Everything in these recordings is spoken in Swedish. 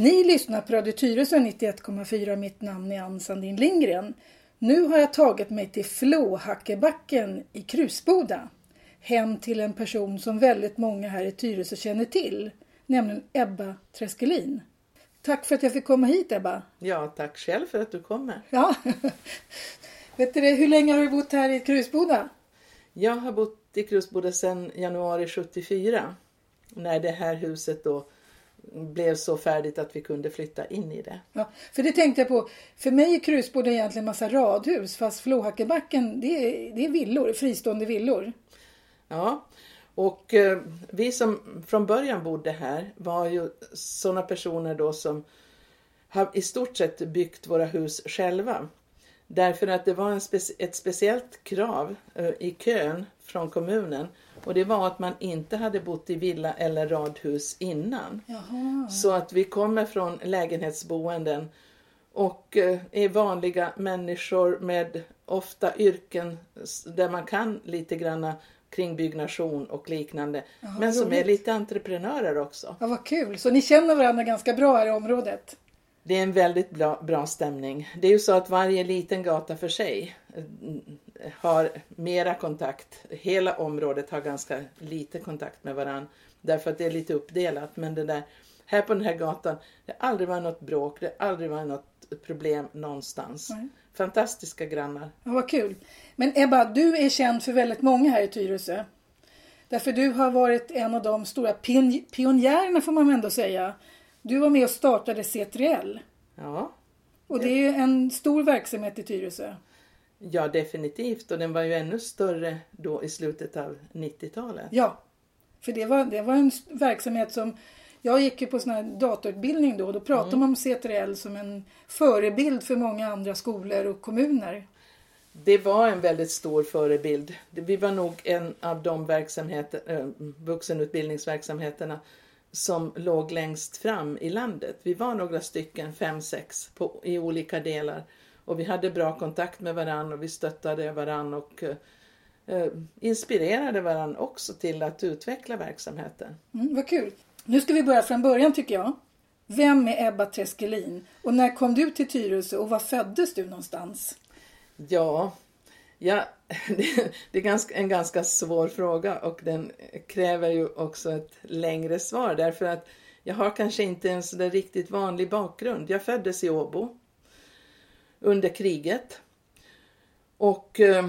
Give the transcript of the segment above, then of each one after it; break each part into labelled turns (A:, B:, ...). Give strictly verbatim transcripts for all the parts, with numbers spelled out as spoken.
A: Ni lyssnar på Radio Tyresö nittioett komma fyra. Mitt namn är Ann Sandin Lindgren. Nu har jag tagit mig till Flåhackebacken i Krusboda. Hem till en person som väldigt många här i Tyresö känner till. Nämligen Ebba Treskelin. Tack för att jag fick komma hit, Ebba.
B: Ja, tack själv för att du kommer.
A: Ja. Vet du det, hur länge har du bott här i Krusboda?
B: Jag har bott i Krusboda sedan januari sjuttiofyra. När det här huset då blev så färdigt att vi kunde flytta in i det.
A: Ja, för det tänkte jag på. För mig är Krusboda egentligen en massa radhus. Fast Flåhackebacken, det är, det är villor, fristående villor.
B: Ja, och eh, vi som från början bodde här var ju sådana personer då som har i stort sett byggt våra hus själva. Därför att det var en speci- ett speciellt krav eh, i kön från kommunen. Och det var att man inte hade bott i villa eller radhus innan.
A: Jaha.
B: Så att vi kommer från lägenhetsboenden och eh, är vanliga människor med ofta yrken där man kan lite granna kring byggnation och liknande.
A: Jaha,
B: men som
A: roligt.
B: är lite entreprenörer också.
A: Ja, vad kul. Så ni känner varandra ganska bra här i området?
B: Det är en väldigt bra, bra stämning. Det är ju så att varje liten gata för sig har mera kontakt. Hela området har ganska lite kontakt med varann. Därför att det är lite uppdelat. Men det där, här på den här gatan, det har aldrig varit något bråk. Det har aldrig varit något problem någonstans. Nej. Fantastiska grannar.
A: Ja, vad kul. Men Ebba, du är känd för väldigt många här i Tyresö. Därför du har varit en av de stora pion- pionjärerna får man ändå säga. Du var med och startade C tre L.
B: Ja.
A: Och det är ju en stor verksamhet i Tyresö.
B: Ja, definitivt. Och den var ju ännu större då i slutet av nittiotalet.
A: Ja, för det var, det var en verksamhet som... Jag gick ju på sån här datorutbildning då. Och då pratade mm. man om C tre L som en förebild för många andra skolor och kommuner.
B: Det var en väldigt stor förebild. Vi var nog en av de verksamheter, vuxenutbildningsverksamheterna som låg längst fram i landet. Vi var några stycken, fem, sex på, i olika delar. Och vi hade bra kontakt med varann och vi stöttade varann och eh, inspirerade varann också till att utveckla verksamheten.
A: Mm, vad kul. Nu ska vi börja från början tycker jag. Vem är Ebba Treskelin? Och när kom du till Tyresö och var föddes du någonstans?
B: Ja, ja det, det är ganska, en ganska svår fråga och den kräver ju också ett längre svar. Därför att jag har kanske inte en så där riktigt vanlig bakgrund. Jag föddes i Åbo under kriget och eh,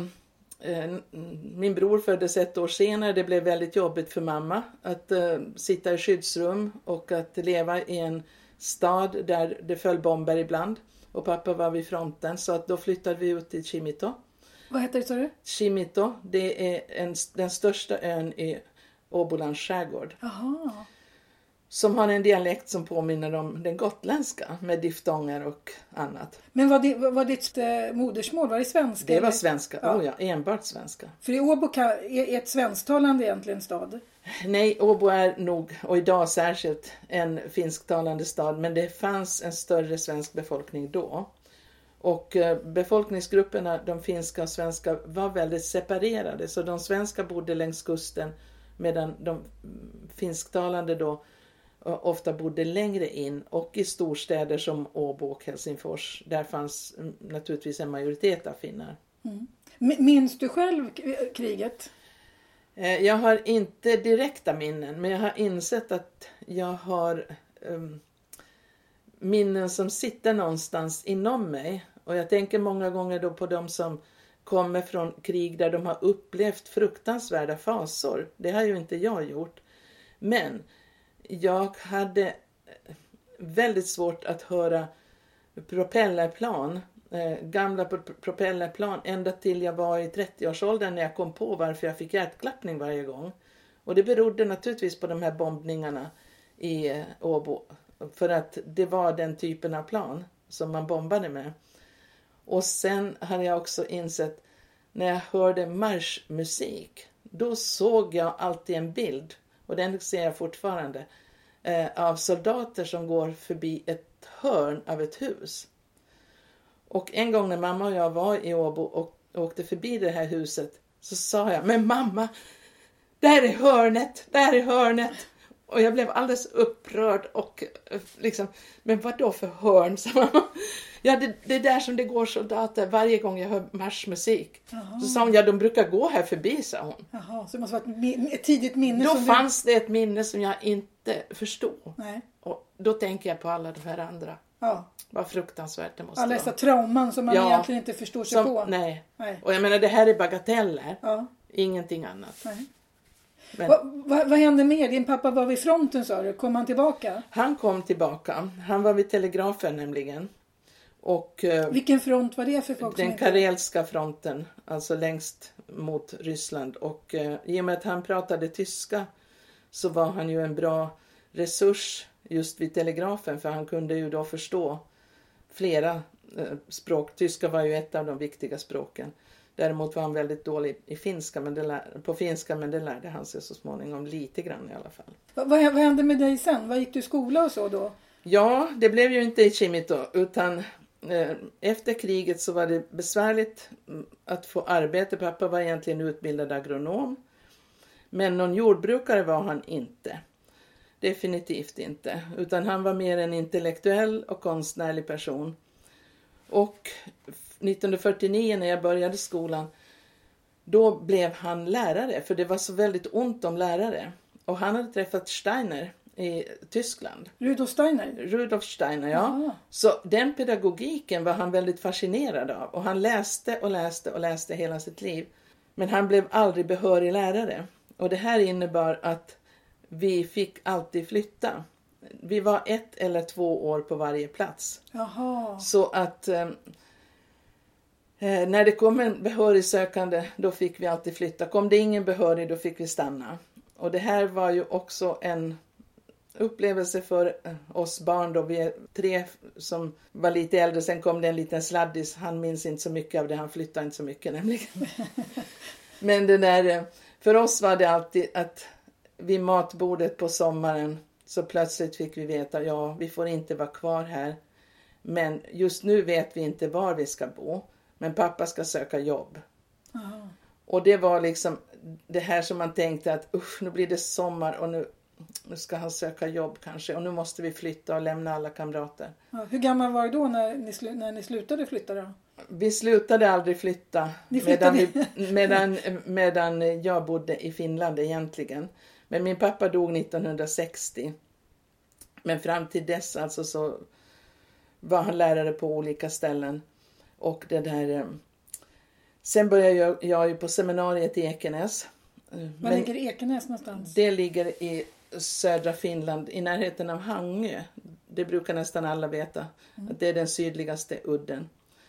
B: min bror föddes ett år senare. Det blev väldigt jobbigt för mamma att eh, sitta i skyddsrum och att leva i en stad där det föll bomber ibland. Och pappa var vid fronten så att då flyttade vi ut till Kimito.
A: Vad heter det, sa du?
B: Kimito, det är en, den största ön i Åbolands skärgård.
A: Aha.
B: Som har en dialekt som påminner om den gotländska med diftonger och annat.
A: Men var, det, var ditt eh, modersmål, var det svenska?
B: Det var
A: eller?
B: svenska,
A: Ja.
B: Oh ja, enbart svenska.
A: För i Åbo är, är ett svensktalande egentligen stad?
B: Nej, Åbo är nog, och idag särskilt, en finsktalande stad. Men det fanns en större svensk befolkning då. Och befolkningsgrupperna, de finska och svenska, var väldigt separerade. Så de svenska bodde längs kusten medan de finsktalande då ofta bodde längre in. Och i storstäder som Åbo och Helsingfors, där fanns naturligtvis en majoritet av finnar.
A: Mm. Minns du själv kriget?
B: Jag har inte direkta minnen, men jag har insett att jag har um, minnen som sitter någonstans inom mig. Och jag tänker många gånger då på de som kommer från krig där de har upplevt fruktansvärda fasor. Det har ju inte jag gjort. Men jag hade väldigt svårt att höra propellerplan. Eh, gamla propellerplan ända till jag var i trettioårsåldern när jag kom på varför jag fick hjärtklappning varje gång. Och det berodde naturligtvis på de här bombningarna i eh, Åbo. För att det var den typen av plan som man bombade med. Och sen hade jag också insett när jag hörde marschmusik. Då såg jag alltid en bild. Och den ser jag fortfarande. Eh, av soldater som går förbi ett hörn av ett hus. Och en gång när mamma och jag var i Åbo och åkte förbi det här huset. Så sa jag, men mamma, där är hörnet, där är hörnet. Och jag blev alldeles upprörd och liksom, men vad då för hörn? Ja, det, det är där som det går soldater varje gång jag hör marschmusik. Jaha. Så sa hon, ja de brukar gå här förbi, sa hon.
A: Jaha, så det måste vara ett, ett tidigt minne.
B: Då
A: som
B: fanns
A: du...
B: det ett minne som jag inte förstod.
A: Nej.
B: Och då tänker jag på alla de här andra.
A: Ja.
B: Vad fruktansvärt det måste
A: alla
B: vara.
A: dessa trauman som man ja, egentligen inte förstår sig
B: som,
A: på.
B: Nej.
A: nej.
B: Och jag menar, det här är bagateller.
A: Ja.
B: Ingenting annat.
A: Nej.
B: Men,
A: va, va, vad hände mer? Din pappa var vid fronten, sa du. Kom han tillbaka?
B: Han kom tillbaka. Han var vid telegrafen nämligen. Och,
A: vilken front var det för folk?
B: Den
A: som inte...
B: karelska fronten. Alltså längst mot Ryssland. Och uh, i och med att han pratade tyska så var han ju en bra resurs just vid telegrafen. För han kunde ju då förstå flera uh, språk. Tyska var ju ett av de viktiga språken. Däremot var han väldigt dålig i finska, men det lär, på finska, men det lärde han sig så småningom lite grann i alla fall.
A: Va, vad, vad hände med dig sen? Vad gick du i skola och så då?
B: Ja, det blev ju inte i Kimito, utan eh, efter kriget så var det besvärligt att få arbete. Pappa var egentligen utbildad agronom, men någon jordbrukare var han inte. Definitivt inte, utan han var mer en intellektuell och konstnärlig person. Och nittonhundrafyrtionio när jag började skolan, då blev han lärare. För det var så väldigt ont om lärare. Och han hade träffat Steiner i Tyskland.
A: Rudolf Steiner?
B: Rudolf Steiner, ja.
A: Aha.
B: Så den pedagogiken var han väldigt fascinerad av. Och han läste och läste och läste hela sitt liv. Men han blev aldrig behörig lärare. Och det här innebar att vi fick alltid flytta. Vi var ett eller två år på varje plats.
A: Jaha.
B: Så att eh, när det kom en behörig sökande, då fick vi alltid flytta. Kom det ingen behörig, då fick vi stanna. Och det här var ju också en upplevelse för oss barn då. Vi är tre som var lite äldre. Sen kom det en liten sladdis. Han minns inte så mycket av det. Han flyttade inte så mycket nämligen. Men det där, för oss var det alltid att vid matbordet på sommaren så plötsligt fick vi veta, ja, vi får inte vara kvar här. Men just nu vet vi inte var vi ska bo. Men pappa ska söka jobb.
A: Aha.
B: Och det var liksom det här som man tänkte att usch, nu blir det sommar och nu, nu ska han söka jobb kanske. Och nu måste vi flytta och lämna alla kamrater.
A: Ja, hur gammal var du då när ni, slu- när ni slutade flytta då?
B: Vi slutade aldrig flytta medan, vi, medan, medan jag bodde i Finland egentligen. Men min pappa dog nittonhundrasextio. Men fram till dess alltså så var han lärare på olika ställen. Och det där... Sen började jag, jag ju på seminariet i Ekenäs.
A: Var ligger Ekenäs någonstans?
B: Det ligger i södra Finland, i närheten av Hangö. Det brukar nästan alla veta. Mm. Att det är den sydligaste udden.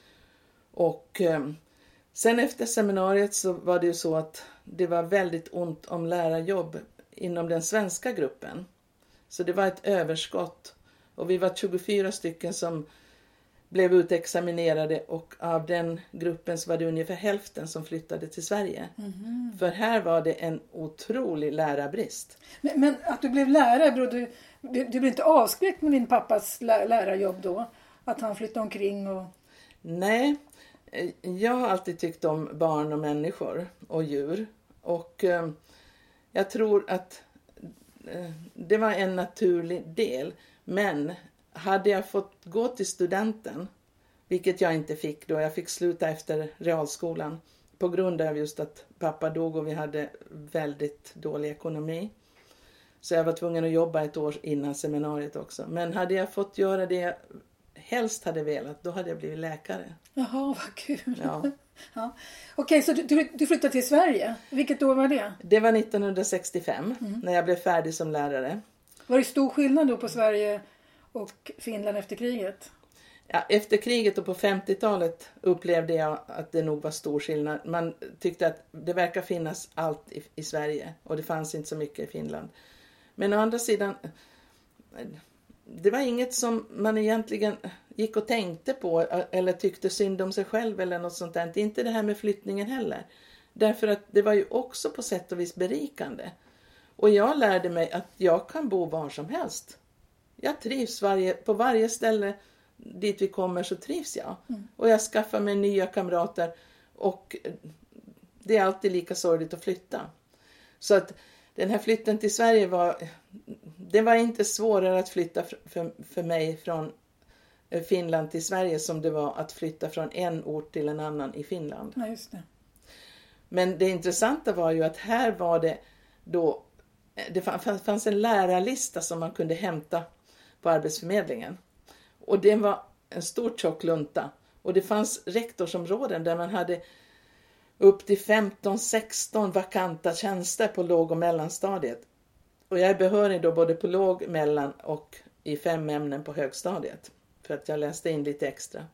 B: Och eh, sen efter seminariet så var det ju så att det var väldigt ont om lärarjobb inom den svenska gruppen. Så det var ett överskott. Och vi var tjugofyra stycken som blev utexaminerade, och av den gruppen så var det ungefär hälften som flyttade till Sverige. Mm. För här var det en otrolig lärarbrist.
A: Men, men att du blev lärare, bro, du, du blev inte avskräckt med din pappas lä- lärarjobb då? Att han flyttade omkring och...
B: Nej, jag har alltid tyckt om barn och människor och djur. Och eh, jag tror att eh, det var en naturlig del. Men hade jag fått gå till studenten, vilket jag inte fick då, jag fick sluta efter realskolan på grund av just att pappa dog och vi hade väldigt dålig ekonomi. Så jag var tvungen att jobba ett år innan seminariet också. Men hade jag fått göra det jag helst hade velat, då hade jag blivit läkare.
A: Jaha, vad kul.
B: Ja.
A: Ja. Okej, så du, du flyttade till Sverige. Vilket år var det?
B: Det var nittonhundrasextiofem mm. när jag blev färdig som lärare.
A: Var det stor skillnad då på Sverige och Finland efter kriget?
B: Ja, efter kriget och på femtiotalet upplevde jag att det nog var stor skillnad. Man tyckte att det verkar finnas allt i, i Sverige och det fanns inte så mycket i Finland. Men å andra sidan, det var inget som man egentligen gick och tänkte på eller tyckte synd om sig själv eller något sånt där. Inte det här med flyttningen heller. Därför att det var ju också på sätt och vis berikande. Och jag lärde mig att jag kan bo var som helst. Jag trivs varje, på varje ställe dit vi kommer så trivs jag. Mm. Och jag skaffar mig nya kamrater och det är alltid lika sorgligt att flytta. Så att den här flytten till Sverige var, det var inte svårare att flytta för, för, för mig från Finland till Sverige som det var att flytta från en ort till en annan i Finland.
A: Ja, just det.
B: Men det intressanta var ju att här var det då, det fanns en lärarlista som man kunde hämta på Arbetsförmedlingen. Och det var en stor tjock lunta. Och det fanns rektorsområden där man hade upp till femton sexton vakanta tjänster på låg- och mellanstadiet. Och jag är behörig då både på låg-, mellan- och i fem ämnen på högstadiet. För att jag läste in lite extra.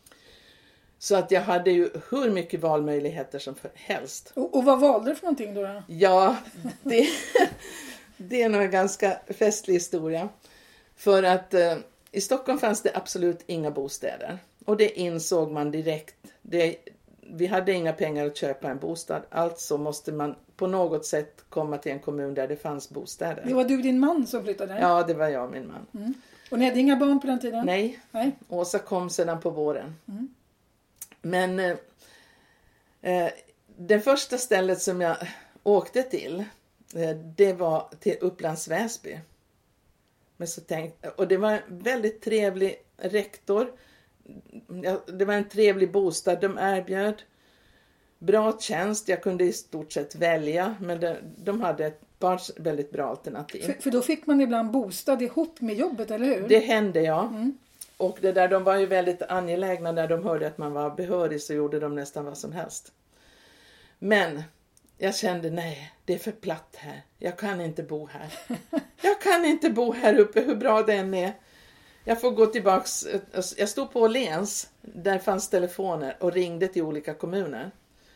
B: Så att jag hade ju hur mycket valmöjligheter som helst.
A: Och, och vad valde du för någonting då? då?
B: Ja, det, det är nog en ganska festlig historia. För att eh, i Stockholm fanns det absolut inga bostäder. Och det insåg man direkt. Det, vi hade inga pengar att köpa en bostad. Alltså måste man på något sätt komma till en kommun där det fanns bostäder.
A: Det var du och din man som flyttade?
B: Ja, det var jag och min man.
A: Mm. Och ni hade inga barn på den tiden?
B: Nej,
A: Nej.
B: Åsa kom sedan på våren.
A: Mm.
B: Men eh, eh, det första stället som jag åkte till, eh, det var till Upplands Väsby. Men så tänkte, och det var en väldigt trevlig rektor. Ja, det var en trevlig bostad de erbjöd. Bra tjänst, jag kunde i stort sett välja. Men det, de hade ett par väldigt bra alternativ.
A: För, för då fick man ibland bostad ihop med jobbet, eller hur?
B: Det hände, ja.
A: Mm.
B: Och det där, de var ju väldigt angelägna när de hörde att man var behörig, så gjorde de nästan vad som helst. Men jag kände, nej, det är för platt här. Jag kan inte bo här. Jag kan inte bo här uppe, hur bra det än är. Jag får gå tillbaks. Jag stod på Åhléns, där fanns telefoner, och ringde till olika kommuner.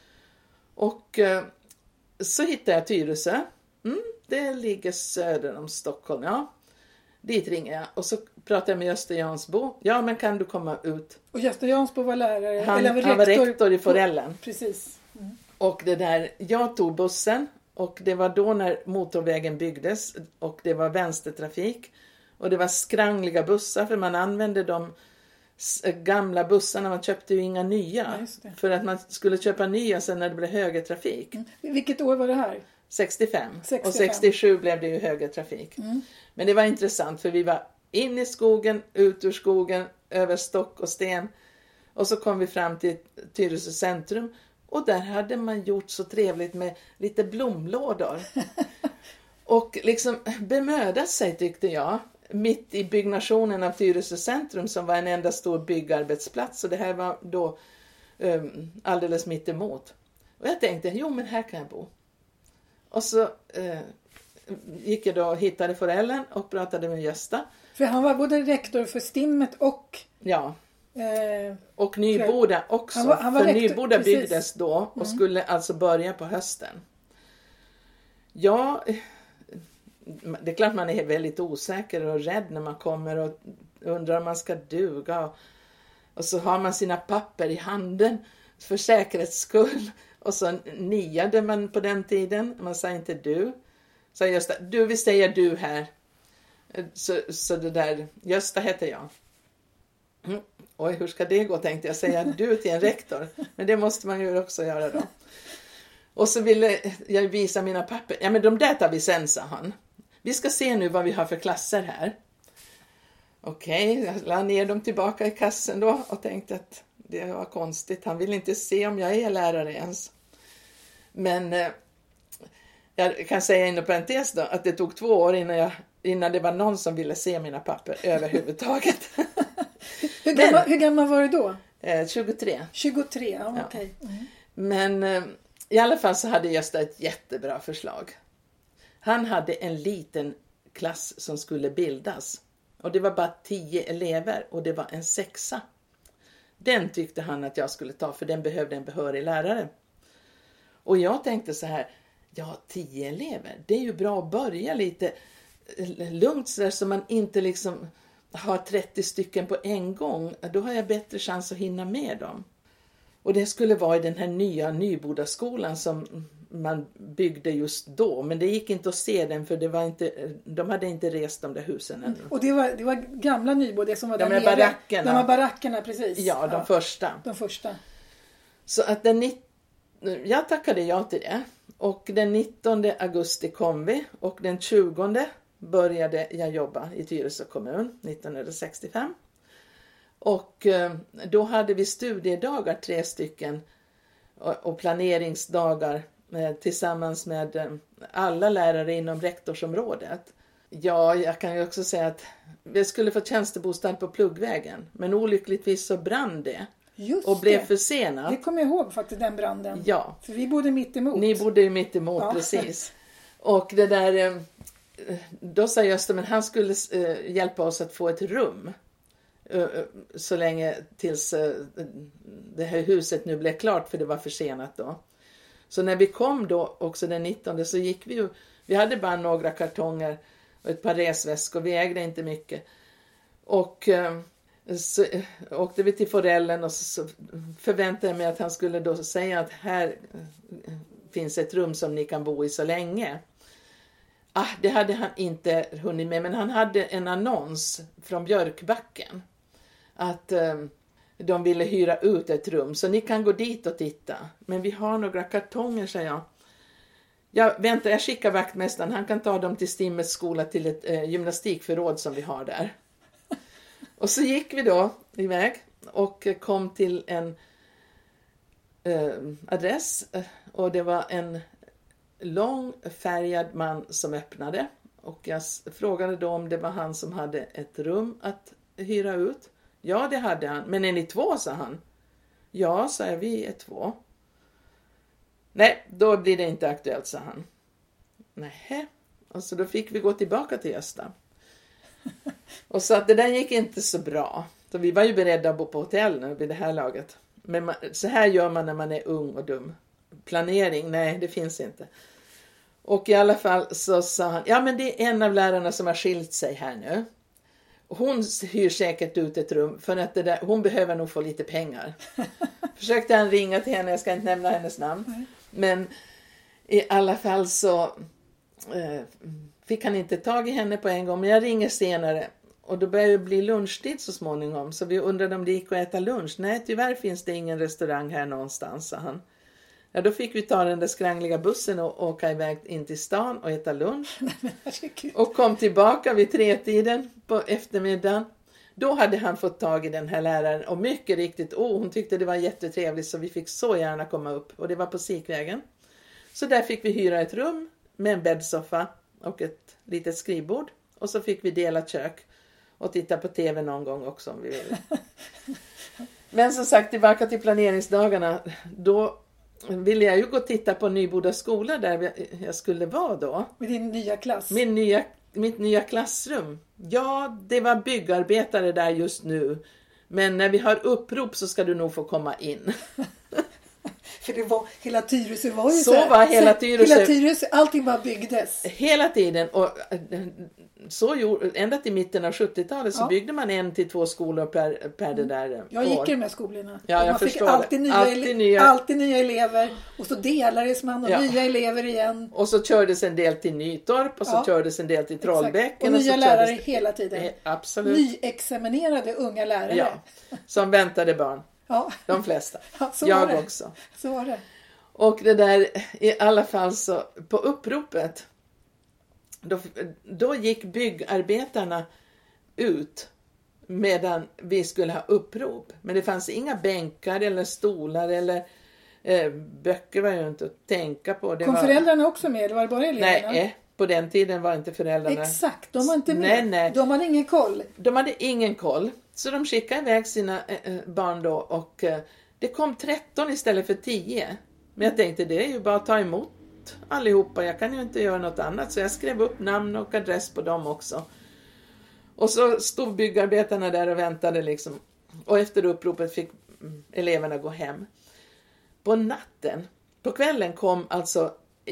B: Och så hittade jag Tyresö. Mm, det ligger söder om Stockholm, ja. Dit ringer jag och så pratar jag med Gösta Jansbo. Ja, men kan du komma ut?
A: Och Gösta Jansbo var lärare?
B: Han,
A: eller var
B: han var
A: rektor,
B: rektor i Forellen.
A: På, precis. Mm.
B: Och det där, jag tog bussen och det var då när motorvägen byggdes och det var vänstertrafik. Och det var skrangliga bussar, för man använde de gamla bussarna, man köpte ju inga nya.
A: Ja,
B: för att man skulle köpa nya sen när det blev högertrafik.
A: Mm. Vilket år var det här?
B: sextiofem.
A: sextiofem.
B: Och sextiosju blev det ju högertrafik.
A: Mm.
B: Men det var intressant, för vi var in i skogen, ut ur skogen, över stock och sten. Och så kom vi fram till Tyresö centrum. Och där hade man gjort så trevligt med lite blomlådor. Och liksom bemödat sig, tyckte jag. Mitt i byggnationen av Tyresö centrum, som var en enda stor byggarbetsplats. Och det här var då um, alldeles mitt emot. Och jag tänkte, jo men här kan jag bo. Och så eh, gick jag då och hittade Forellen och pratade med Gösta.
A: För han var både rektor för Stimmet och...
B: Ja.
A: Eh,
B: och Nyboda också.
A: Han var, han var
B: för
A: rektor,
B: Nyboda
A: precis.
B: byggdes då och
A: Mm.
B: skulle alltså börja på hösten. Ja, det är klart man är väldigt osäker och rädd när man kommer och undrar om man ska duga. Och, och så har man sina papper i handen för säkerhets skull. Och så niade man på den tiden. Man sa inte du. Så Gösta, du vill säga du här. Så, så det där, Gösta heter jag. Mm. Oj, hur ska det gå, tänkte jag säga du till en rektor. Men det måste man ju också göra då. Och så ville jag visa mina papper. Ja, men de där tar vi sen, sa han. Vi ska se nu vad vi har för klasser här. Okej, jag la ner dem tillbaka i kassen då och tänkte att det var konstigt. Han vill inte se om jag är lärare ens. Men eh, jag kan säga inom parentes då att det tog två år innan, jag, innan det var någon som ville se mina papper överhuvudtaget.
A: hur, gammal, Men, hur gammal var du då?
B: Eh, tjugotre.
A: tjugotre, ja,
B: ja.
A: okej. Okay. Mm.
B: Men eh, i alla fall så hade Gösta ett jättebra förslag. Han hade en liten klass som skulle bildas. Och det var bara tio elever och det var en sexa. Den tyckte han att jag skulle ta, för den behövde en behörig lärare. Och jag tänkte så här, ja, tio elever, det är ju bra att börja lite lugnt så där, så man inte liksom har trettio stycken på en gång. Då har jag bättre chans att hinna med dem. Och det skulle vara i den här nya Nybodaskolan som man byggde just då. Men det gick inte att se den, för det var inte, de hade inte rest de där husen ännu.
A: Och det var, det var gamla Nyboda som var
B: de
A: där
B: nere. Barackerna.
A: De var barackerna, precis.
B: Ja, de
A: ja,
B: första.
A: De första.
B: Så att den, jag tackade ja till det. och den nittonde augusti kom vi och den tjugonde började jag jobba i Tyresö kommun nittonhundrasextiofem. Och då hade vi studiedagar, tre stycken, och planeringsdagar tillsammans med alla lärare inom rektorsområdet. Ja, jag kan ju också säga att vi skulle få tjänstebostad på Pluggvägen, men olyckligtvis så brann det.
A: Just
B: och blev
A: det.
B: försenat.
A: Det kommer jag ihåg faktiskt, den branden.
B: Ja.
A: För vi bodde mitt emot.
B: Ni bodde ju mitt emot, ja. Precis. Och det där, då sa Gösta, men han skulle uh, hjälpa oss att få ett rum. Uh, så länge tills uh, det här huset nu blev klart, för det var försenat då. Så när vi kom då också den nittonde så gick vi ju, vi hade bara några kartonger och ett par resväskor, vi ägde inte mycket. Och uh, så åkte vi till forellen och så förväntade jag mig att han skulle då säga att här finns ett rum som ni kan bo i så länge. Ah, det hade han inte hunnit med, men han hade en annons från Björkbacken att eh, de ville hyra ut ett rum, så ni kan gå dit och titta. Men vi har några kartonger, säger jag. Ja, vänta, jag skickar vaktmästaren, han kan ta dem till Stimmets skola till ett eh, gymnastikförråd som vi har där. Och så gick vi då iväg och kom till en eh, adress, och det var en lång färgad man som öppnade, och jag frågade då om det var han som hade ett rum att hyra ut. Ja, det hade han. Men är ni två, sa han. Ja, sa jag, vi är två. Nej, då blir det inte aktuellt, sa han. Nej. Och så då fick vi gå tillbaka till Gösta. Och så att det där gick inte så bra. Så vi var ju beredda att bo på hotell nu vid det här laget. Men man, så här gör man när man är ung och dum. Planering, nej, det finns inte. Och i alla fall så sa han, ja men det är en av lärarna som har skilt sig här nu. Hon hyr säkert ut ett rum för att det där, hon behöver nog få lite pengar. Försökte han ringa till henne, jag ska inte nämna hennes namn. Men i alla fall så eh, fick han inte tag i henne på en gång. Men jag ringer senare och då börjar det bli lunchtid så småningom. Så vi undrade om det gick att äta lunch. Nej, tyvärr finns det ingen restaurang här någonstans, sa han. Ja, då fick vi ta den där skrangliga bussen och åka iväg in till stan och äta lunch. Och kom tillbaka vid tretiden på eftermiddagen. Då hade han fått tag i den här läraren. Och mycket riktigt, oh, hon tyckte det var jättetrevligt, så vi fick så gärna komma upp. Och det var på Sikvägen. Så där fick vi hyra ett rum med en bäddsoffa och ett litet skrivbord. Och så fick vi dela kök och titta på tv någon gång också om vi ville. Men som sagt, tillbaka till planeringsdagarna. Då ville jag ju gå och titta på Nyboda skola där jag skulle vara då.
A: Med din nya klass?
B: Min nya, mitt nya klassrum. Ja, det var byggarbetare där just nu. Men när vi har upprop så ska du nog få komma in.
A: För det var, hela Tyresö var ju
B: så.
A: Så här,
B: var hela Tyresö.
A: Hela Tyresö, allting bara byggdes.
B: Hela tiden. Och så gjorde, ända till mitten av sjuttiotalet så ja. byggde man en till två skolor per, per det där
A: Jag gick år. i de här skolorna.
B: Ja, jag
A: man fick
B: förstår
A: alltid nya,
B: alltid,
A: ele-
B: nya...
A: alltid nya elever. Och så delades man och ja. nya elever igen.
B: Och så kördes en del till Nytorp och så ja. kördes en del till Trollbäcken.
A: Och nya
B: och så
A: lärare
B: kördes...
A: hela tiden.
B: Eh, absolut.
A: Nyexaminerade unga lärare.
B: Ja, som väntade barn.
A: Ja.
B: De flesta.
A: Ja, så
B: jag
A: var det.
B: också.
A: Så var det.
B: Och det där, i alla fall så, på uppropet, då, då gick byggarbetarna ut medan vi skulle ha upprop. Men det fanns inga bänkar eller stolar eller eh, böcker var ju inte att tänka på. Det
A: Kom
B: var...
A: föräldrarna också med? Det var bara eleverna?
B: Nej, på den tiden var inte föräldrarna.
A: Exakt, de var inte med.
B: Nej, nej.
A: De hade ingen koll.
B: De hade ingen koll. Så de skickade iväg sina eh, barn då och eh, det kom tretton istället för tio. Men jag tänkte, det är ju bara att ta emot allihopa. Jag kan ju inte göra något annat. Så jag skrev upp namn och adress på dem också. Och så stod byggarbetarna där och väntade liksom. Och efter uppropet fick eleverna gå hem. På natten, på kvällen kom alltså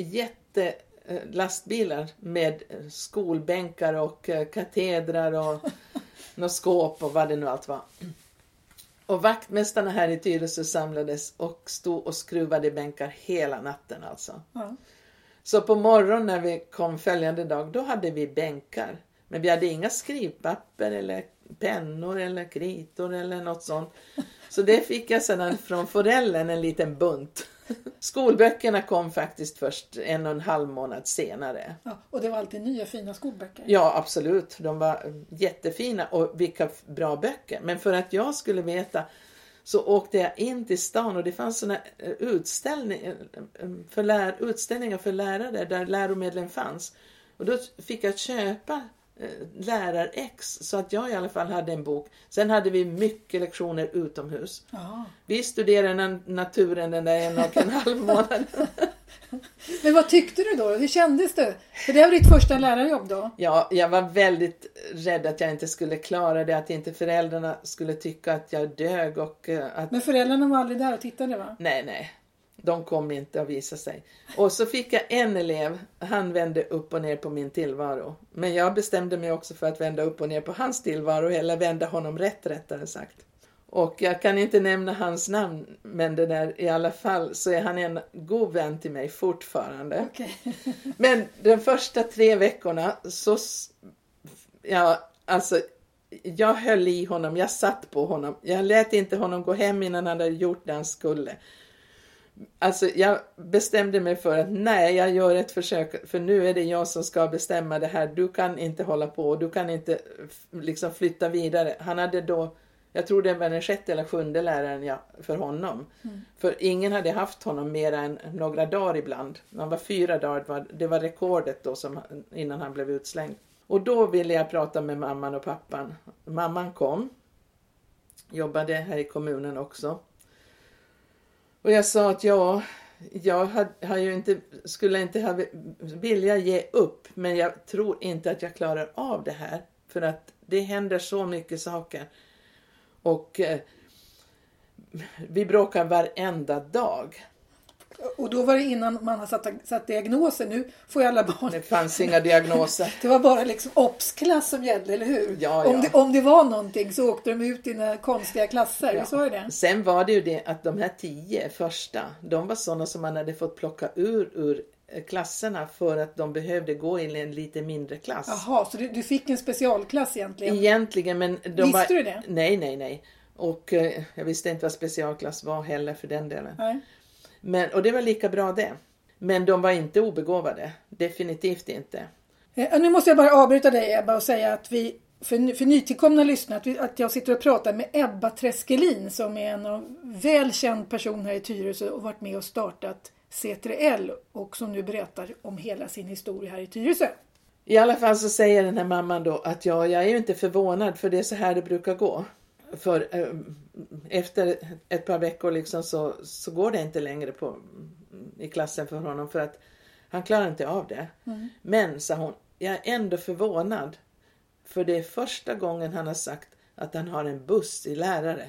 B: jättelastbilar med skolbänkar och katedrar och något skåp och vad det nu allt var. Och vaktmästarna här i Tyresö samlades och stod och skruvade bänkar hela natten alltså. Ja. Så på morgonen när vi kom följande dag, då hade vi bänkar. Men vi hade inga skrivpapper eller pennor eller kritor eller något sånt. Så det fick jag sedan från forellen, en liten bunt. Skolböckerna kom faktiskt först en och en halv månad senare.
A: Ja, och det var alltid nya fina skolböcker.
B: Ja, absolut. De var jättefina och vilka bra böcker. Men för att jag skulle veta så åkte jag in till stan och det fanns såna utställningar för, lär, utställningar för lärare där läromedlen fanns. Och då fick jag köpa lärar-ex så att jag i alla fall hade en bok. Sen hade vi mycket lektioner utomhus.
A: Aha.
B: Vi studerade naturen den där en och en halv månad.
A: Men vad tyckte du då? Hur kändes det? För det var ditt första lärarjobb då?
B: Ja, jag var väldigt rädd att jag inte skulle klara det. Att inte föräldrarna skulle tycka att jag dög. Och att...
A: Men föräldrarna var aldrig där och tittade, va?
B: Nej, nej. De kom inte att visa sig. Och så fick jag en elev. Han vände upp och ner på min tillvaro. Men jag bestämde mig också för att vända upp och ner på hans tillvaro. Eller vända honom rätt, rättare sagt. Och jag kan inte nämna hans namn. Men det där, i alla fall så är han en god vän till mig fortfarande.
A: Okay.
B: Men de första tre veckorna så... Ja, alltså... Jag höll i honom. Jag satt på honom. Jag lät inte honom gå hem innan han hade gjort det han skulle. Alltså jag bestämde mig för att nej, jag gör ett försök, för nu är det jag som ska bestämma det här. Du kan inte hålla på, du kan inte liksom flytta vidare. Han hade då, jag tror det var den sjätte eller sjunde läraren jag, för honom. Mm. För ingen hade haft honom mer än några dagar ibland. Han var fyra dagar, det var rekordet då som, innan han blev utslängd. Och då ville jag prata med mamman och pappan. Mamman kom, jobbade här i kommunen också. Och jag sa att ja, jag har, har ju inte, skulle inte ha vilja ge upp. Men jag tror inte att jag klarar av det här. För att det händer så mycket saker. Och eh, vi bråkar varenda dag.
A: Och då var det innan man har satt, satt diagnoser. Nu får ju alla barn...
B: Det fanns inga diagnoser.
A: Det var bara liksom obs-klass som gällde, eller hur?
B: Ja, ja.
A: Om, det, om det var någonting så åkte de ut i några konstiga klasser. Ja. Så är det.
B: Sen var det ju det att de här tio första, de var sådana som man hade fått plocka ur ur klasserna för att de behövde gå in i en lite mindre klass.
A: Jaha, så du, du fick en specialklass egentligen?
B: Egentligen, men... De
A: visste
B: var,
A: du det?
B: Nej, nej, nej. Och eh, jag visste inte vad specialklass var heller för den delen.
A: Nej.
B: Men, och det var lika bra det. Men de var inte obegåvade. Definitivt inte.
A: Eh, nu måste jag bara avbryta dig, Ebba, och säga att vi, för, för nytillkomna lyssnare, att, vi, att jag sitter och pratar med Ebba Treskelin som är en av välkänd person här i Tyresö och varit med och startat C tre L och som nu berättar om hela sin historia här i Tyresö.
B: I alla fall så säger den här mamman då att ja, jag är ju inte förvånad för det är så här det brukar gå. För eh, efter ett par veckor liksom så, så går det inte längre på, i klassen för honom för att han klarar inte av det. Mm. Men, sa hon, jag är ändå förvånad för det är första gången han har sagt att han har en buss i lärare.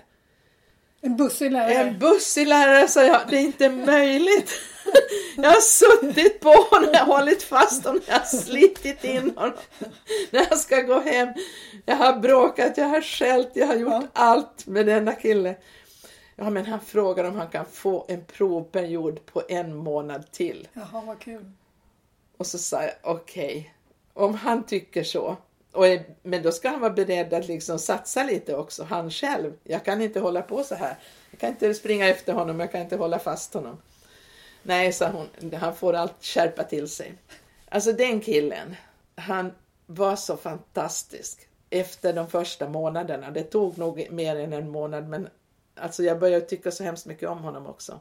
A: En buss i lärare?
B: En buss i lärare, sa jag. Det är inte möjligt. Jag har suttit på honom, jag har hållit fast honom, jag har slitit in honom. När jag ska gå hem. Jag har bråkat, jag har skällt, jag har gjort ja. allt med denna kille. Ja, men han frågar om han kan få en provperiod på en månad till.
A: Jaha, vad kul.
B: Och så sa jag, okej. Okay, om han tycker så. Och är, men då ska han vara beredd att liksom satsa lite också, han själv. Jag kan inte hålla på så här. Jag kan inte springa efter honom, jag kan inte hålla fast honom. Nej, sa hon, han får allt skärpa till sig. Alltså den killen, han var så fantastisk efter de första månaderna. Det tog nog mer än en månad, men alltså jag började tycka så hemskt mycket om honom också.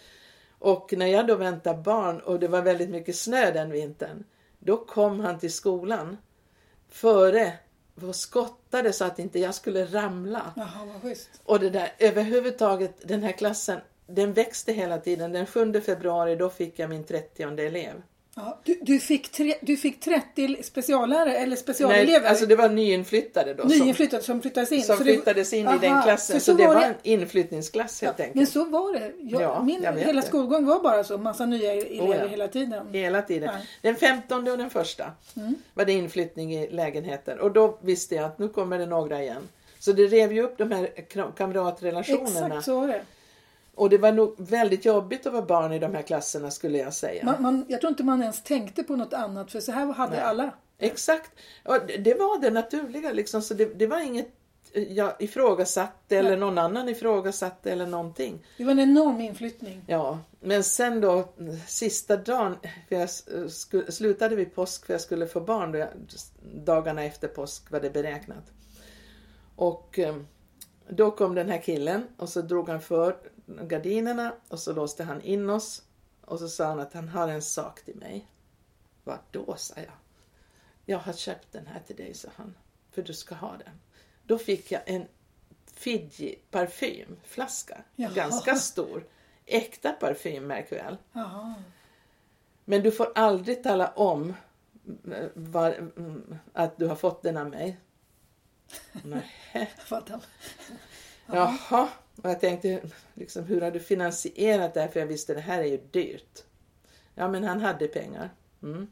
B: Och när jag då väntade barn och det var väldigt mycket snö den vintern, då kom han till skolan före och skottade så att inte jag skulle ramla.
A: Jaha, vad schysst.
B: Och det där, överhuvudtaget, den här klassen, den växte hela tiden. Den sjunde februari, då fick jag min trettionde elev.
A: Ja, du, du, fick tre, du fick trettio speciallärare eller specialelever?
B: Nej, alltså det var nyinflyttade då.
A: Nyinflyttade som, som flyttades in?
B: Som
A: så
B: flyttades
A: det,
B: in
A: aha,
B: i den klassen. Så, så det var det, en inflyttningsklass helt ja, enkelt.
A: Men så var det. Jag,
B: ja,
A: min
B: jag
A: hela
B: det.
A: skolgång var bara så. Massa nya elever
B: oh ja.
A: hela tiden.
B: Hela tiden.
A: Ja.
B: Den femtonde och den första mm. var det inflyttning i lägenheten. Och då visste jag att nu kommer det några igen. Så det rev ju upp de här kamratrelationerna.
A: Exakt, så var det.
B: Och det var nog väldigt jobbigt att vara barn i de här klasserna, skulle jag säga.
A: Man, man, jag tror inte man ens tänkte på något annat, för så här hade Nej. alla.
B: Exakt. Och det var det naturliga liksom, så det, det var inget jag ifrågasatte eller någon annan ifrågasatte eller någonting.
A: Det var en enorm inflyttning.
B: Ja, men sen då sista dagen, för jag sk- slutade vid påsk för jag skulle få barn. Då jag, dagarna efter påsk var det beräknat. Och då kom den här killen och så drog han för gardinerna och så låste han in oss. Och så sa han att han har en sak till mig. Vad då, sa jag. Jag har köpt den här till dig, sa han. För du ska ha den. Då fick jag en Fiji parfymflaska.
A: Jaha.
B: Ganska stor. Äkta parfym, märk väl.
A: Jaha.
B: Men du får aldrig tala om var, att du har fått den av mig. Nej.
A: Fattar.
B: Jaha. Och jag tänkte, liksom, hur har du finansierat det här? För jag visste, det här är ju dyrt. Ja, men han hade pengar. Mm.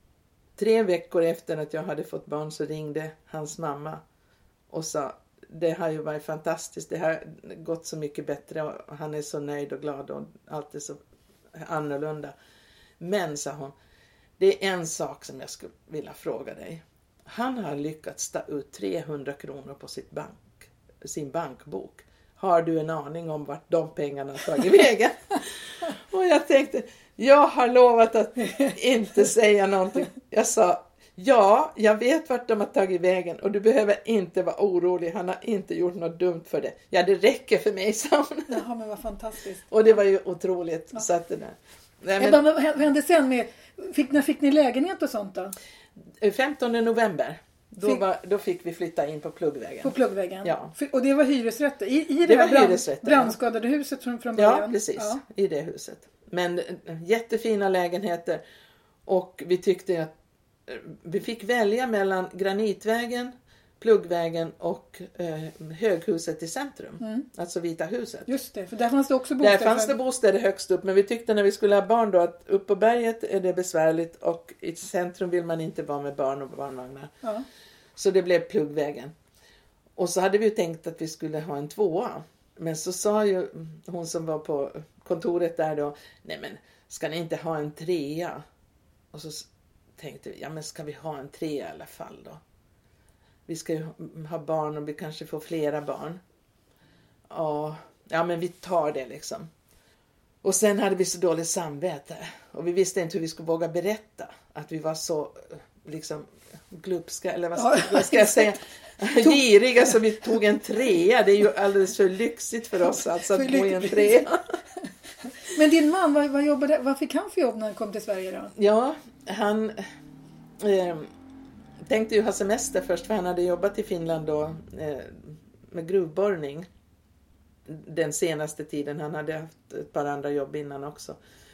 B: Tre veckor efter att jag hade fått barn så ringde hans mamma och sa, det har ju varit fantastiskt, det har gått så mycket bättre och han är så nöjd och glad och allt är så annorlunda. Men, sa hon, det är en sak som jag skulle vilja fråga dig. Han har lyckats ta ut trehundra kronor på sitt bank, sin bankbok. Har du en aning om vart de pengarna har tagit vägen? Och jag tänkte, jag har lovat att inte säga någonting. Jag sa, ja, jag vet vart de har tagit vägen och du behöver inte vara orolig. Han har inte gjort något dumt för det. Ja, det räcker för mig, sa hon.
A: Jaha, men vad fantastiskt.
B: Och det var ju otroligt. Ja. Så att det där. Nej, men...
A: Bara, vad hände sen med, fick, när fick ni lägenhet och sånt då?
B: femtonde november. Då,
A: Fick...
B: var, då fick vi flytta in på Pluggvägen.
A: På Pluggvägen?
B: Ja.
A: Och det var hyresrätter? I, i det,
B: det
A: här
B: var
A: brand,
B: hyresrätter,
A: brandskadade ja. huset från, från början?
B: Ja, precis. Ja. I det huset. Men jättefina lägenheter. Och vi tyckte att vi fick välja mellan Granitvägen, Pluggvägen och eh, Höghuset i centrum. Mm. Alltså Vita huset.
A: Just det, för där fanns det också bostäder.
B: Där fanns det bostäder högst upp. Men vi tyckte när vi skulle ha barn då att upp på berget är det besvärligt. Och i centrum vill man inte vara med barn och barnvagnar. Ja. Så det blev Pluggvägen. Och så hade vi ju tänkt att vi skulle ha en tvåa. Men så sa ju hon som var på kontoret där då. Nej, men ska ni inte ha en trea? Och så tänkte vi, ja men ska vi ha en trea i alla fall då? Vi ska ju ha barn och vi kanske får flera barn. Ja, ja men vi tar det liksom. Och sen hade vi så dåligt samvete. Och vi visste inte hur vi skulle våga berätta. Att vi var så liksom glupska, eller vad ska, ja, vad ska jag säga? Giriga, så vi tog en trea. Det är ju alldeles för lyxigt för oss alltså, att bo i en trea.
A: Men din man, vad, vad, jobbade, vad fick han för jobb när han kom till Sverige då?
B: Ja, han eh, tänkte ju ha semester först, för han hade jobbat i Finland då eh, med gruvborrning den senaste tiden. Han hade haft ett par andra jobb innan också.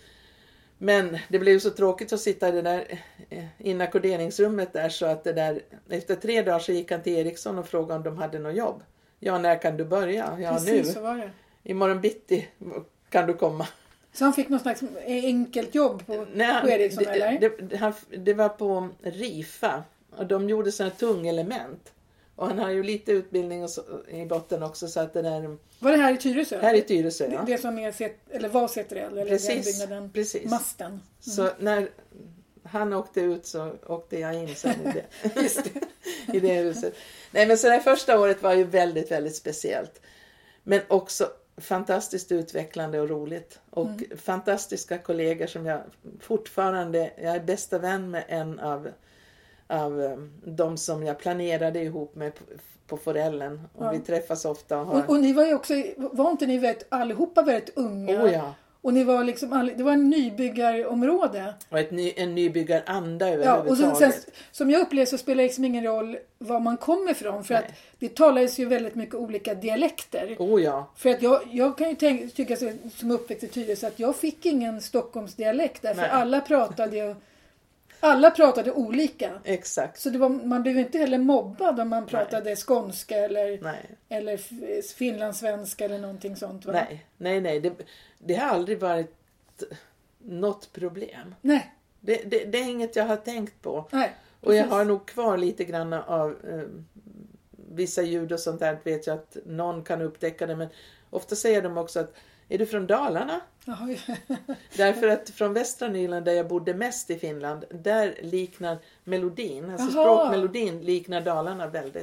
B: Men det blev så tråkigt att sitta i det där inackorderingsrummet där, så att det där, efter tre dagar så gick han till Ericsson och frågade om de hade något jobb. Ja, när kan du börja? Ja,
A: precis,
B: nu.
A: Så var det.
B: Imorgon bitti kan du komma.
A: Så han fick något slags enkelt jobb på,
B: Nej,
A: på Ericsson,
B: det,
A: eller?
B: Det, det, han, det var på Rifa. Och de gjorde sådana tung element. Och han har ju lite utbildning och så, i botten också, så att det där...
A: Var det här i Tyresö?
B: Här i Tyresö, ja.
A: Det, det som är set, eller var Setrel, eller
B: precis,
A: den byggnaden,
B: precis.
A: Masten. Mm.
B: Så när han åkte ut så åkte jag in sen i det, Just det. i det huset. Nej, men så det här första året var ju väldigt, väldigt speciellt. Men också fantastiskt utvecklande och roligt. Och mm. fantastiska kollegor som jag fortfarande, jag är bästa vän med en av av de som jag planerade ihop med på, på Forellen. Och ja. Vi träffas ofta. Och, har...
A: och, och ni var ju också, var inte ni vet, allihopa väldigt unga?
B: Oh ja.
A: Och ni var liksom, all, det var en nybyggarområde.
B: Och ett ny, en nybyggaranda överhuvudtaget.
A: Ja, och sen, sen, som jag upplevde så spelar det liksom ingen roll var man kommer ifrån. För Nej. Att det talades ju väldigt mycket olika dialekter.
B: Oh ja.
A: För att jag, jag kan ju tänka, tycka som uppväxt i Tyresö att jag fick ingen Stockholmsdialekt. Därför Nej. alla pratade Alla pratade olika.
B: Exakt.
A: Så det var, man blev inte heller mobbad om man pratade nej. skånska eller,
B: nej.
A: eller finlandssvenska eller någonting sånt. Va?
B: Nej, nej, nej. Det, det har aldrig varit något problem.
A: Nej.
B: Det, det, det är inget jag har tänkt på.
A: Nej,
B: och jag har nog kvar lite grann av eh, vissa ljud och sånt där. Vet jag att någon kan upptäcka det. Men ofta säger de också att är du från Dalarna?
A: Jaha.
B: Därför att från västra Nyland där jag bodde mest i Finland, där liknar melodin, alltså
A: Jaha.
B: språkmelodin liknar Dalarna väldigt.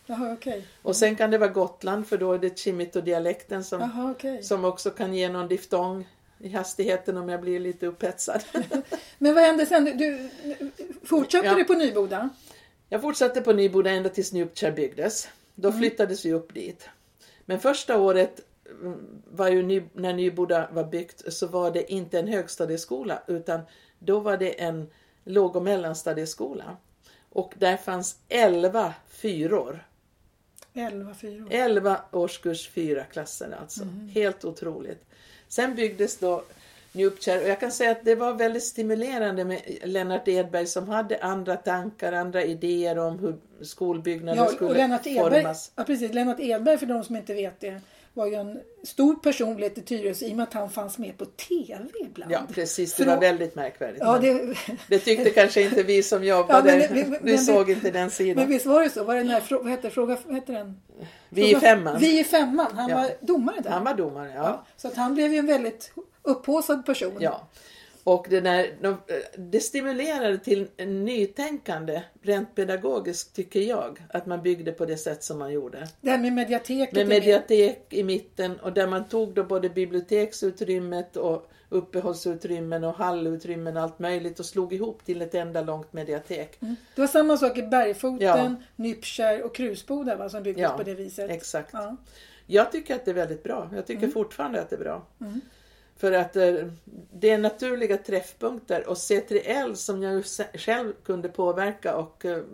A: Jaha, okej.
B: Och sen kan det vara Gotland, för då är det Chimito-dialekten som,
A: Jaha, okej.
B: som också kan ge någon diftong i hastigheten om jag blir lite upphetsad.
A: Men vad hände sen? Du, fortsatte
B: Ja.
A: du på Nyboda?
B: Jag fortsatte på Nyboda ända tills Njupkär byggdes. Då
A: Mm.
B: flyttades vi upp dit. Men första året var ju ny, när Nyboda var byggt, så var det inte en högstadieskola, utan då var det en låg- och mellanstadieskola. Och där fanns elva fyror.
A: Elva fyror.
B: elva årskurs fyra klasser alltså.
A: Mm.
B: Helt otroligt. Sen byggdes då Njupkär, och jag kan säga att det var väldigt stimulerande med Lennart Edberg som hade andra tankar, andra idéer om hur skolbyggnaden
A: Ja,
B: skulle
A: och Lennart Edberg,
B: formas.
A: ja, precis. Lennart Edberg, för de som inte vet det, var ju en stor personlighet i Tyresö i och med att han fanns med på tv ibland.
B: Ja, precis. Det
A: För
B: var
A: då-
B: väldigt märkvärdigt.
A: Ja,
B: men
A: det,
B: det tyckte kanske inte vi som jobbade.
A: Ja, men det- men-
B: vi
A: men-
B: såg inte den sidan.
A: men visst var det så? Var det den här, frå- vad heter, fråga, vad heter den?
B: vi i
A: Fråga-
B: femman.
A: Vi i femman. Han
B: Ja.
A: var domare där.
B: Han var domare, ja.
A: Ja, så att han blev ju en väldigt upphaussad person.
B: Ja. Och det, där, de, det stimulerade till en nytänkande, rent pedagogiskt tycker jag, att man byggde på det sätt som man gjorde.
A: Det här med mediateket.
B: Med
A: är
B: mediatek i mitten, och där man tog då både biblioteksutrymmet och uppehållsutrymmen och hallutrymmen och allt möjligt och slog ihop till ett enda långt mediatek.
A: Mm. Det var samma sak i Bergfoten,
B: Ja.
A: Nypkär och Krusboda, va, som byggdes
B: Ja,
A: på det viset.
B: Exakt.
A: Ja.
B: Jag tycker att det är väldigt bra. Jag tycker fortfarande att det är bra.
A: Mm.
B: För att eh, det är naturliga träffpunkter, och C tre L som jag ju se- själv kunde påverka och eh,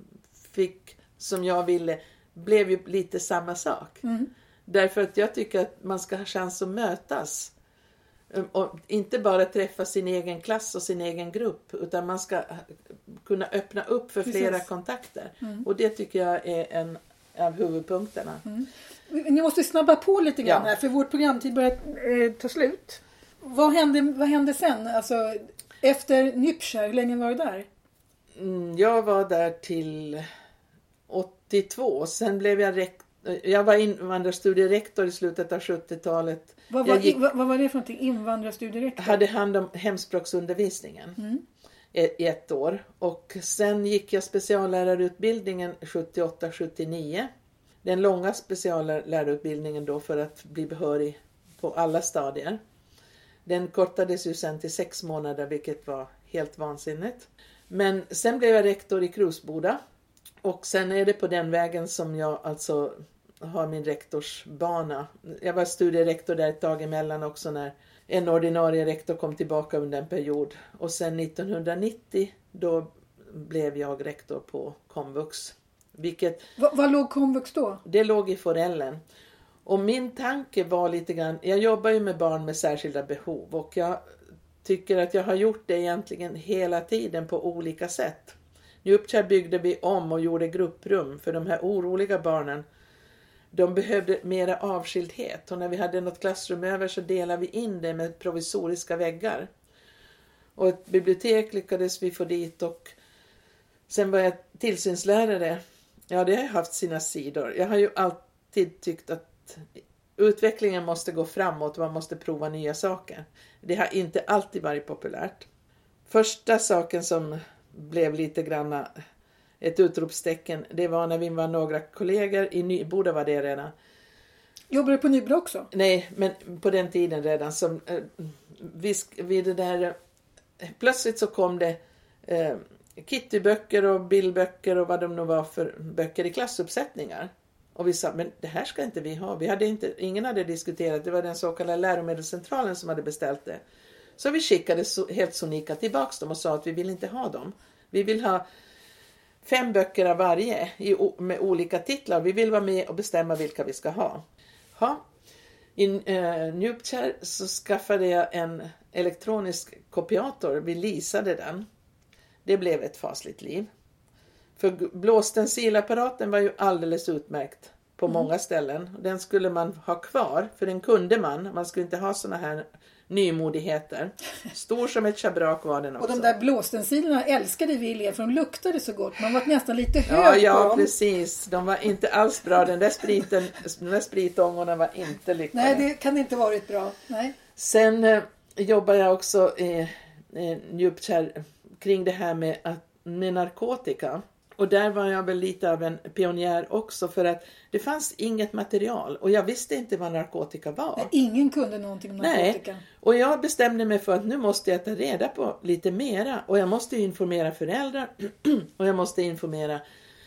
B: fick som jag ville, blev ju lite samma sak.
A: Mm.
B: Därför att jag tycker att man ska ha chans att mötas. Um, Och inte bara träffa sin egen klass och sin egen grupp, utan man ska kunna öppna upp för
A: Precis.
B: flera kontakter.
A: Mm.
B: Och det tycker jag är en av huvudpunkterna.
A: Mm. Ni måste snabba på lite grann
B: Ja.
A: här, för vår programtid börjar eh, ta slut. Vad hände, vad hände sen? Alltså, efter Nypkär, hur länge var du där?
B: Mm, Jag var där till åttiotvå. Sen blev jag rektor. Jag var invandrarstudierektor i slutet av sjuttiotalet.
A: Vad var,
B: Jag gick,
A: vad, vad var det för någonting? Invandrarstudierektor?
B: hade hand om hemspråksundervisningen
A: Mm.
B: i i ett år. Och sen gick jag speciallärarutbildningen sjuttioåtta sjuttionio. Den långa speciallärarutbildningen då för att bli behörig på alla stadier. Den kortades ju sen till sex månader, vilket var helt vansinnigt. Men sen blev jag rektor i Krusboda. Och sen är det på den vägen som jag alltså har min rektorsbana. Jag var studierektor där ett tag emellan också när en ordinarie rektor kom tillbaka under en period. Och sen nittonhundranittio då blev jag rektor på komvux. Vilket,
A: Va, vad låg komvux då?
B: det låg i Forellen. Och min tanke var lite grann, jag jobbar ju med barn med särskilda behov och jag tycker att jag har gjort det egentligen hela tiden på olika sätt. Njupkär byggde vi om och gjorde grupprum för de här oroliga barnen. De behövde mera avskildhet, och när vi hade något klassrum över så delade vi in det med provisoriska väggar. Och ett bibliotek lyckades vi få dit, och sen var jag tillsynslärare. Ja, det har haft sina sidor. Jag har ju alltid tyckt att utvecklingen måste gå framåt och man måste prova nya saker. Det har inte alltid varit populärt. Första saken som blev lite grann ett utropstecken, det var när vi var några kollegor i Nyboda, var det redan.
A: Jobbar du på Nybro också?
B: Nej, men på den tiden redan som eh, vi, vi det där eh, plötsligt så kom det eh, Kittyböcker och bildböcker och vad de nu var för böcker i klassuppsättningar. Och vi sa, men det här ska inte vi ha. Vi hade inte, ingen hade diskuterat, det var den så kallade läromedelscentralen som hade beställt det. Så vi skickade så, helt sonika tillbaks dem och sa att vi vill inte ha dem. Vi vill ha fem böcker av varje i, med olika titlar. Vi vill vara med och bestämma vilka vi ska ha. Ha. I eh, Njupkär så skaffade jag en elektronisk kopiator. Vi leasade den. Det blev ett fasligt liv. För blåstensilapparaten var ju alldeles utmärkt på mm. många ställen. Den skulle man ha kvar, för den kunde man. Man skulle inte ha såna här nymodigheter. Stor som ett schabrak var den också.
A: Och de där blåstensilerna älskade vi elever, för de luktade så gott. Man var nästan lite hög
B: ja, ja,
A: på dem.
B: precis. De var inte alls bra. Den där spriten, de där spritångorna var inte lyckade.
A: Nej, det kan inte varit bra. Nej.
B: Sen eh, jobbar jag också i eh, Njupkär kring det här med, att, med narkotika. Och där var jag väl lite av en pionjär också, för att det fanns inget material och jag visste inte vad narkotika var.
A: Nej, ingen kunde någonting om narkotika.
B: Nej, och jag bestämde mig för att nu måste jag ta reda på lite mera och jag måste informera föräldrar och jag måste informera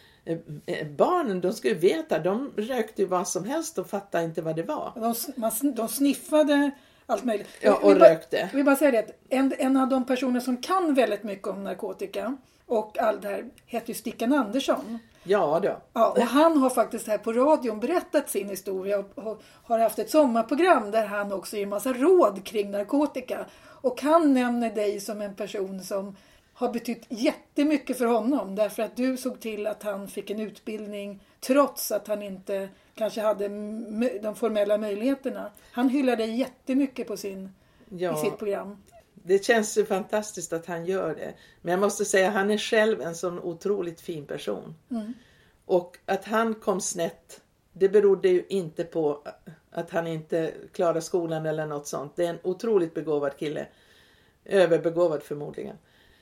B: barnen. De skulle veta, de rökte ju vad som helst och fattade inte vad det var.
A: De, man, de sniffade allt möjligt.
B: Ja, och
A: jag
B: rökte.
A: Bara, jag vill bara säga det, att en, en av de personer som kan väldigt mycket om narkotika och allt det här heter ju Stickan Andersson.
B: Ja då.
A: Ja, och han har faktiskt här på radion berättat sin historia och har haft ett sommarprogram där han också ger massa råd kring narkotika. Och han nämner dig som en person som har betytt jättemycket för honom. Därför att du såg till att han fick en utbildning trots att han inte kanske hade de formella möjligheterna. Han hyllar dig jättemycket på sin, ja, i sitt program.
B: Det känns ju fantastiskt att han gör det. Men jag måste säga att han är själv en sån otroligt fin person. Mm. Och att han kom snett, det berodde ju inte på att han inte klarade skolan eller något sånt. Det är en otroligt begåvad kille. Överbegåvad förmodligen.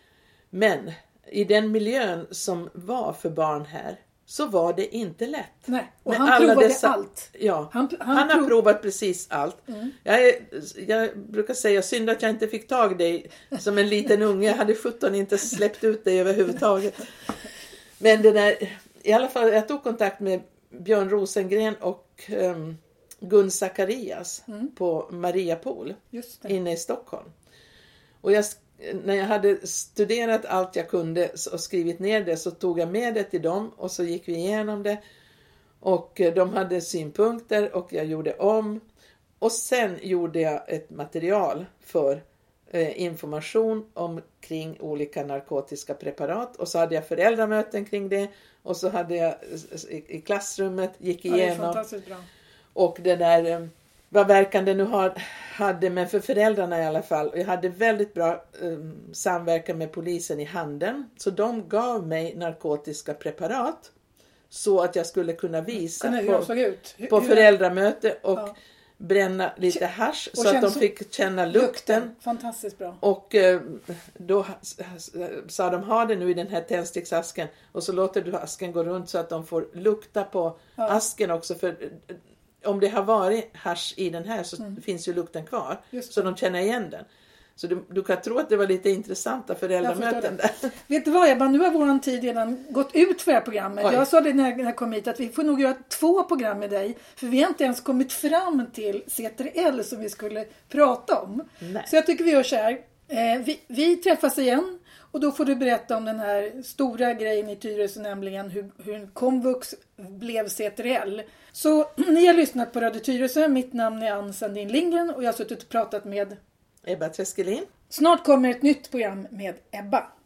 B: Men i den miljön som var för barn här så var det inte lätt.
A: Nej, och han alla provade dessa, allt.
B: Ja, han, han, han har prov... provat precis allt. Mm. Jag, är, jag brukar säga, synd att jag inte fick tag dig som en liten unge. Jag hade sjutton inte släppt ut dig överhuvudtaget. Men det där, i alla fall, jag tog kontakt med Björn Rosengren och um, Gun Zacharias mm. på Mariapol inne i Stockholm. Och jag när jag hade studerat allt jag kunde och skrivit ner det, så tog jag med det till dem och så gick vi igenom det. Och de hade synpunkter och jag gjorde om. Och sen gjorde jag ett material för eh, information om kring olika narkotiska preparat. Och så hade jag föräldramöten kring det. Och så hade jag i, i klassrummet, gick igenom. Ja, det är fantastiskt bra. Och det där... Vad verkan det nu har, hade, men för föräldrarna i alla fall. Jag hade väldigt bra um, samverkan med polisen i Handen. Så de gav mig narkotiska preparat. Så att jag skulle kunna visa på, på föräldramöte och ja. bränna lite hasch. Så att de fick känna lukten. lukten.
A: Fantastiskt bra.
B: Och uh, då sa de, ha det nu i den här tändsticksasken. Och så låter du asken gå runt så att de får lukta på ja. asken också. För om det har varit hasch i den här så mm. finns ju lukten kvar. Så de känner igen den. Så du, du kan tro att det var lite intressanta föräldramöten där.
A: Vet du vad, Ebba? Nu har våran tid redan gått ut för det här programmet. Oj. Jag sa det när jag kom hit att vi får nog göra två program med dig. För vi har inte ens kommit fram till C tre L som vi skulle prata om. Nej. Så jag tycker vi gör så här. Eh, vi, vi träffas igen. Och då får du berätta om den här stora grejen i Tyresö, nämligen hur, hur komvux blev C tre L. Så ni har lyssnat på Radio Tyresö. Mitt namn är Ann Sandin Lindgren och jag har suttit och pratat med
B: Ebba Treskelin.
A: Snart kommer ett nytt program med Ebba.